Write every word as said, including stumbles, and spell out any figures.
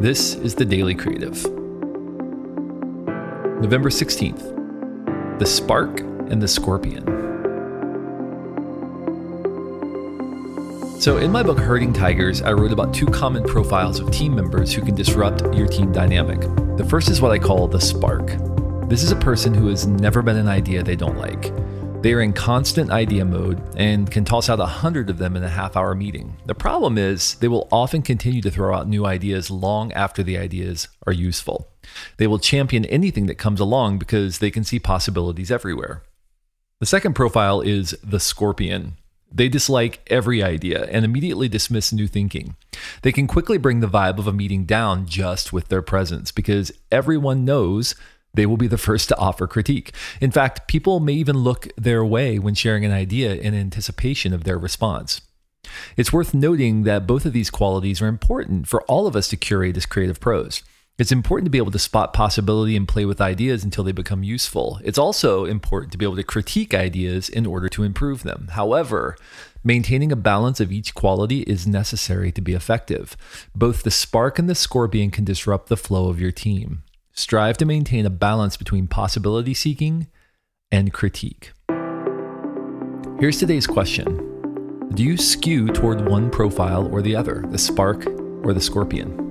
This is the Daily Creative. November sixteenth, The Spark and the Scorpion. So in my book, Herding Tigers, I wrote about two common profiles of team members who can disrupt your team dynamic. The first is what I call the spark. This is a person who has never been an idea they don't like. They are in constant idea mode and can toss out a hundred of them in a half-hour meeting. The problem is they will often continue to throw out new ideas long after the ideas are useful. They will champion anything that comes along because they can see possibilities everywhere. The second profile is the scorpion. They dislike every idea and immediately dismiss new thinking. They can quickly bring the vibe of a meeting down just with their presence because everyone knows they will be the first to offer critique. In fact, people may even look their way when sharing an idea in anticipation of their response. It's worth noting that both of these qualities are important for all of us to curate as creative pros. It's important to be able to spot possibility and play with ideas until they become useful. It's also important to be able to critique ideas in order to improve them. However, maintaining a balance of each quality is necessary to be effective. Both the spark and the scorpion can disrupt the flow of your team. Strive to maintain a balance between possibility seeking and critique. Here's today's question. Do you skew toward one profile or the other, the spark or the scorpion?